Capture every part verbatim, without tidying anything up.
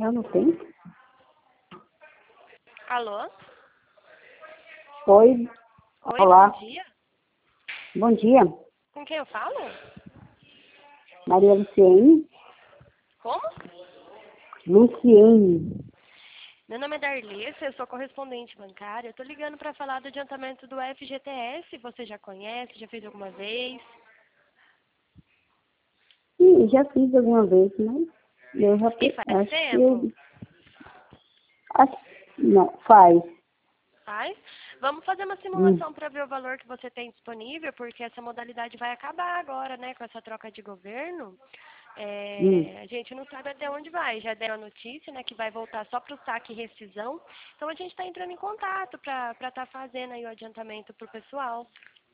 Eu não tenho. Alô? Oi. Oi, Olá. bom dia. Bom dia. Com quem eu falo? Maria Luciene. Como? Luciene. Meu nome é Darlissa, eu sou correspondente bancária. Eu tô ligando para falar do adiantamento do F G T S. Você já conhece? Já fez alguma vez? Sim, já fiz alguma vez, mas eu já E pe- faz acho que eu... tempo? Acho, não, faz. Faz? Vamos fazer uma Hum. simulação para ver o valor que você tem disponível, porque essa modalidade vai acabar agora, né, com essa troca de governo. Hum. É, a gente não sabe até onde vai. Já deram a notícia, né, que vai voltar só para o saque e rescisão. Então a gente está entrando em contato para estar fazendo aí o adiantamento para o pessoal.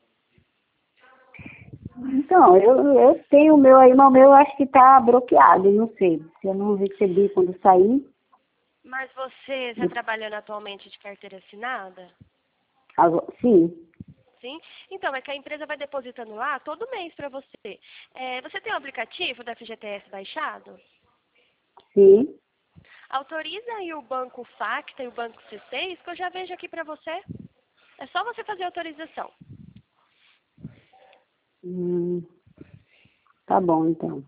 Então, eu, eu tenho o meu aí, mas o meu eu acho que tá bloqueado, não sei. Se eu não recebi quando sair. Mas você está trabalhando atualmente de carteira assinada? Agora, sim, Sim? Então, é que a empresa vai depositando lá todo mês para você. É, você tem o aplicativo da F G T S baixado? sim. Autoriza aí o banco Facta e o banco C seis, que eu já vejo aqui para você. É só você fazer a autorização. Hum, tá bom, então.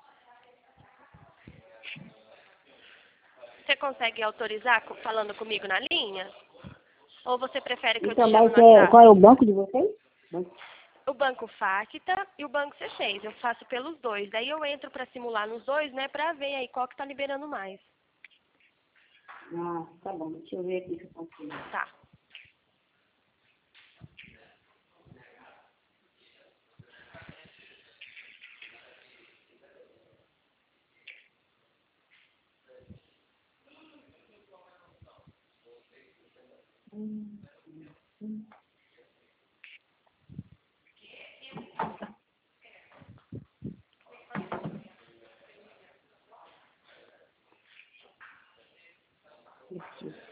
Você consegue autorizar co- falando comigo na linha? Ou você prefere que eu te Então, chame mas no é, qual WhatsApp? é o banco de vocês? Banco- O banco Facta e o banco C seis. Eu faço pelos dois. Daí eu entro para simular nos dois, né, para ver aí qual que tá liberando mais. Ah, tá bom. Deixa eu ver aqui se eu consigo. Tá. Aqui.